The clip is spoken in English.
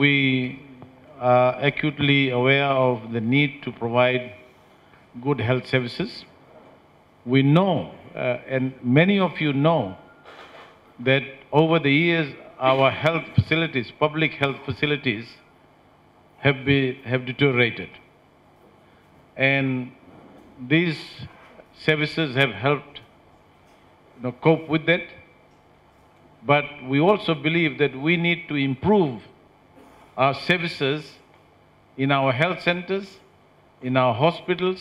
We are acutely aware of the need to provide good health services. We know, and many of you know, that over the years our health facilities, public health facilities, have deteriorated. And these services have helped cope with that. But we also believe that we need to improve our services in our health centers, in our hospitals,